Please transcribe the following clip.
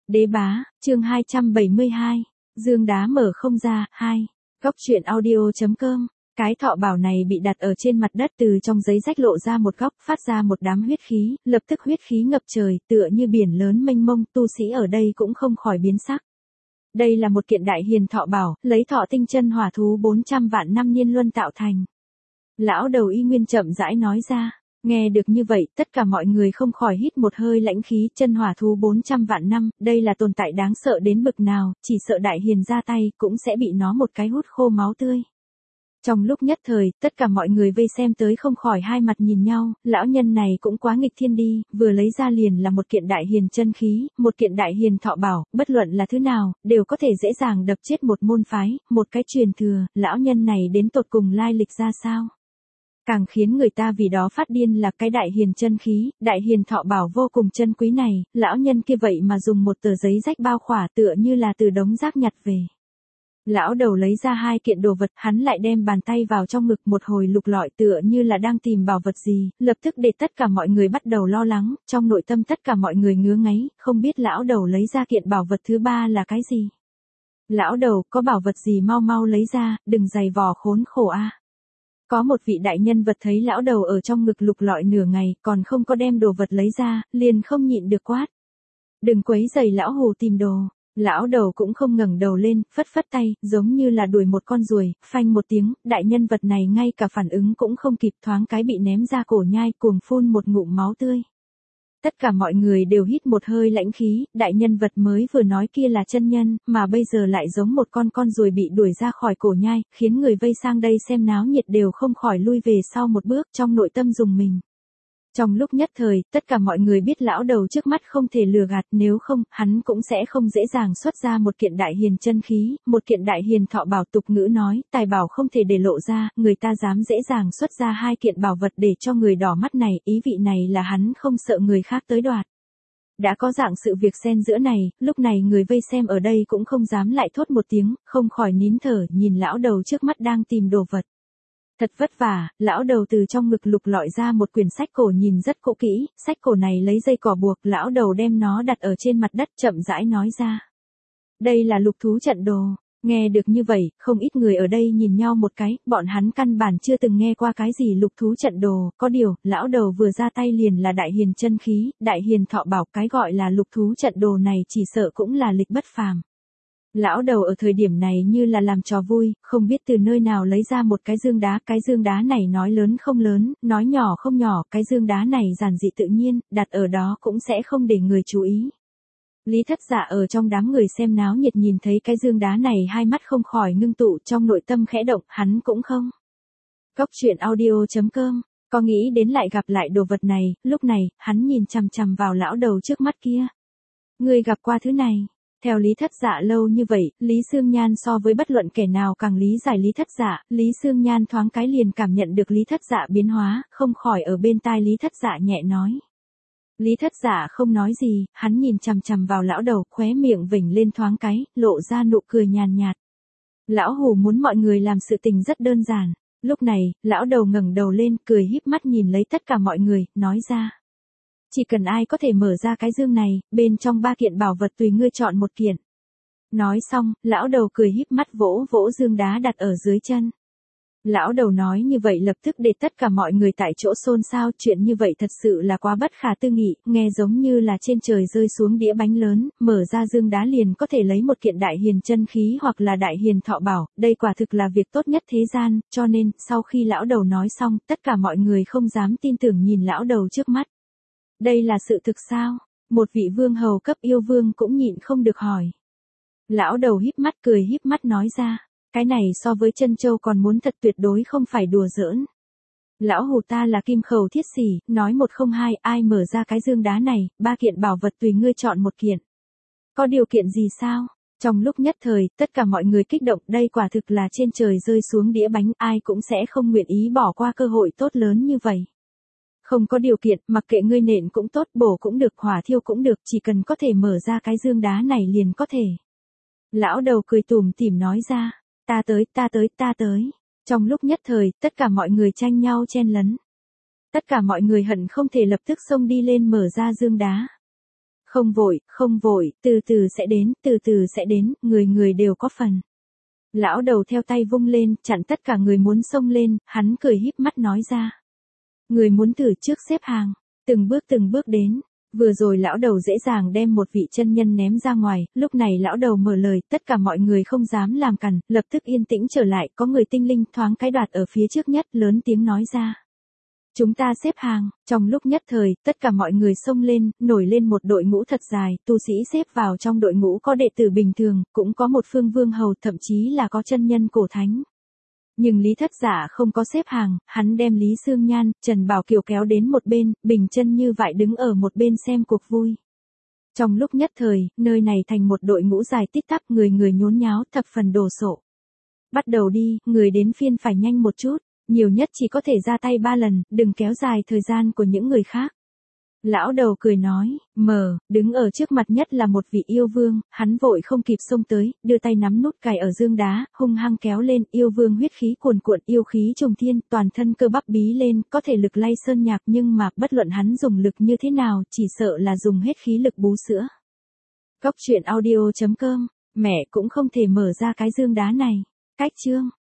Đế bá, chương 272, dương đá mở không ra, 2. Góc truyện audio.com. Cái thọ bảo này bị đặt ở trên mặt đất, từ trong giấy rách lộ ra một góc, phát ra một đám huyết khí, lập tức huyết khí ngập trời, tựa như biển lớn mênh mông, tu sĩ ở đây cũng không khỏi biến sắc. Đây là một kiện đại hiền thọ bảo, lấy thọ tinh chân hỏa thú 400 vạn năm niên luân tạo thành. Lão đầu Y Nguyên chậm rãi nói ra. Nghe được như vậy, tất cả mọi người không khỏi hít một hơi lãnh khí. Chân hỏa thú 400 vạn năm, đây là tồn tại đáng sợ đến bực nào, chỉ sợ đại hiền ra tay, cũng sẽ bị nó một cái hút khô máu tươi. Trong lúc nhất thời, tất cả mọi người vây xem tới không khỏi hai mặt nhìn nhau, lão nhân này cũng quá nghịch thiên đi, vừa lấy ra liền là một kiện đại hiền chân khí, một kiện đại hiền thọ bảo, bất luận là thứ nào, đều có thể dễ dàng đập chết một môn phái, một cái truyền thừa, lão nhân này đến tột cùng lai lịch ra sao? Càng khiến người ta vì đó phát điên là cái đại hiền chân khí, đại hiền thọ bảo vô cùng chân quý này, lão nhân kia vậy mà dùng một tờ giấy rách bao khỏa tựa như là từ đống rác nhặt về. Lão đầu lấy ra hai kiện đồ vật, hắn lại đem bàn tay vào trong ngực một hồi lục lọi tựa như là đang tìm bảo vật gì, lập tức để tất cả mọi người bắt đầu lo lắng, trong nội tâm tất cả mọi người ngứa ngáy, không biết lão đầu lấy ra kiện bảo vật thứ ba là cái gì. Lão đầu, có bảo vật gì mau mau lấy ra, đừng giày vò khốn khổ a. Có một vị đại nhân vật thấy lão đầu ở trong ngực lục lọi nửa ngày, còn không có đem đồ vật lấy ra, liền không nhịn được quát. Đừng quấy rầy lão hù tìm đồ. Lão đầu cũng không ngẩng đầu lên, phất phất tay, giống như là đuổi một con ruồi, phanh một tiếng, đại nhân vật này ngay cả phản ứng cũng không kịp, thoáng cái bị ném ra cổ nhai, cuồng phun một ngụm máu tươi. Tất cả mọi người đều hít một hơi lãnh khí, đại nhân vật mới vừa nói kia là chân nhân, mà bây giờ lại giống một con ruồi bị đuổi ra khỏi cổ nhai, khiến người vây sang đây xem náo nhiệt đều không khỏi lui về sau một bước, trong nội tâm rùng mình. Trong lúc nhất thời, tất cả mọi người biết lão đầu trước mắt không thể lừa gạt, nếu không, hắn cũng sẽ không dễ dàng xuất ra một kiện đại hiền chân khí, một kiện đại hiền thọ bảo. Tục ngữ nói, tài bảo không thể để lộ ra, người ta dám dễ dàng xuất ra hai kiện bảo vật để cho người đỏ mắt này, ý vị này là hắn không sợ người khác tới đoạt. Đã có dạng sự việc xen giữa này, lúc này người vây xem ở đây cũng không dám lại thốt một tiếng, không khỏi nín thở, nhìn lão đầu trước mắt đang tìm đồ vật. Thật vất vả, lão đầu từ trong ngực lục lọi ra một quyển sách cổ nhìn rất cũ kỹ, sách cổ này lấy dây cỏ buộc, lão đầu đem nó đặt ở trên mặt đất chậm rãi nói ra. Đây là lục thú trận đồ. Nghe được như vậy, không ít người ở đây nhìn nhau một cái, bọn hắn căn bản chưa từng nghe qua cái gì lục thú trận đồ, có điều, lão đầu vừa ra tay liền là đại hiền chân khí, đại hiền thọ bảo, cái gọi là lục thú trận đồ này chỉ sợ cũng là lịch bất phàm. Lão đầu ở thời điểm này như là làm trò vui, không biết từ nơi nào lấy ra một cái dương đá này nói lớn không lớn, nói nhỏ không nhỏ, cái dương đá này giản dị tự nhiên, đặt ở đó cũng sẽ không để người chú ý. Lý Thất Dạ ở trong đám người xem náo nhiệt nhìn thấy cái dương đá này, hai mắt không khỏi ngưng tụ, trong nội tâm khẽ động, hắn cũng không. Góc truyện audio.com, có nghĩ đến lại gặp lại đồ vật này, lúc này, hắn nhìn chằm chằm vào lão đầu trước mắt kia. Người gặp qua thứ này. Theo Lý Thất Dạ lâu như vậy, Lý Sương Nhan so với bất luận kẻ nào càng lý giải Lý Thất Dạ, Lý Sương Nhan thoáng cái liền cảm nhận được Lý Thất Dạ biến hóa, không khỏi ở bên tai Lý Thất Dạ nhẹ nói. Lý Thất Dạ không nói gì, hắn nhìn chằm chằm vào lão đầu, khóe miệng vểnh lên thoáng cái, lộ ra nụ cười nhàn nhạt. Lão hù muốn mọi người làm sự tình rất đơn giản. Lúc này, lão đầu ngẩng đầu lên, cười híp mắt nhìn lấy tất cả mọi người, nói ra. Chỉ cần ai có thể mở ra cái dương này, bên trong ba kiện bảo vật tùy ngươi chọn một kiện. Nói xong, lão đầu cười híp mắt vỗ vỗ dương đá đặt ở dưới chân. Lão đầu nói như vậy lập tức để tất cả mọi người tại chỗ xôn xao, chuyện như vậy thật sự là quá bất khả tư nghị, nghe giống như là trên trời rơi xuống đĩa bánh lớn, mở ra dương đá liền có thể lấy một kiện đại hiền chân khí hoặc là đại hiền thọ bảo, đây quả thực là việc tốt nhất thế gian, cho nên, sau khi lão đầu nói xong, tất cả mọi người không dám tin tưởng nhìn lão đầu trước mắt. Đây là sự thực sao? Một vị vương hầu cấp yêu vương cũng nhịn không được hỏi. Lão đầu híp mắt cười híp mắt nói ra, cái này so với chân châu còn muốn thật tuyệt đối không phải đùa giỡn. Lão hù ta là kim khẩu thiết xỉ, nói một không hai, ai mở ra cái dương đá này, ba kiện bảo vật tùy ngươi chọn một kiện. Có điều kiện gì sao? Trong lúc nhất thời, tất cả mọi người kích động, đây quả thực là trên trời rơi xuống đĩa bánh, ai cũng sẽ không nguyện ý bỏ qua cơ hội tốt lớn như vậy. Không có điều kiện, mặc kệ ngươi nện cũng tốt, bổ cũng được, hỏa thiêu cũng được, chỉ cần có thể mở ra cái dương đá này liền có thể. Lão đầu cười tủm tỉm nói ra, ta tới. Trong lúc nhất thời, tất cả mọi người tranh nhau chen lấn. Tất cả mọi người hận không thể lập tức xông đi lên mở ra dương đá. Không vội, từ từ sẽ đến, người người đều có phần. Lão đầu theo tay vung lên, chặn tất cả người muốn xông lên, hắn cười híp mắt nói ra. Người muốn thử trước xếp hàng, từng bước đến. Vừa rồi lão đầu dễ dàng đem một vị chân nhân ném ra ngoài, lúc này lão đầu mở lời, tất cả mọi người không dám làm cằn, lập tức yên tĩnh trở lại, có người tinh linh thoáng cái đoạt ở phía trước nhất, lớn tiếng nói ra. Chúng ta xếp hàng, trong lúc nhất thời, tất cả mọi người xông lên, nổi lên một đội ngũ thật dài, tu sĩ xếp vào trong đội ngũ có đệ tử bình thường, cũng có một phương vương hầu, thậm chí là có chân nhân cổ thánh. Nhưng Lý Thất Giả không có xếp hàng, hắn đem Lý Sương Nhan, Trần Bảo Kiều kéo đến một bên, bình chân như vậy đứng ở một bên xem cuộc vui. Trong lúc nhất thời, nơi này thành một đội ngũ dài tít tắp, người người nhốn nháo, thập phần đồ sộ. Bắt đầu đi, người đến phiên phải nhanh một chút, nhiều nhất chỉ có thể ra tay 3 lần, đừng kéo dài thời gian của những người khác. Lão đầu cười nói, đứng ở trước mặt nhất là một vị yêu vương, hắn vội không kịp xông tới, đưa tay nắm nút cài ở dương đá, hung hăng kéo lên, yêu vương huyết khí cuồn cuộn, yêu khí trùng thiên, toàn thân cơ bắp bí lên, có thể lực lay sơn nhạc, nhưng mà bất luận hắn dùng lực như thế nào, chỉ sợ là dùng hết khí lực bú sữa. Cóc truyện audio.com, mẹ cũng không thể mở ra cái dương đá này. Cách chương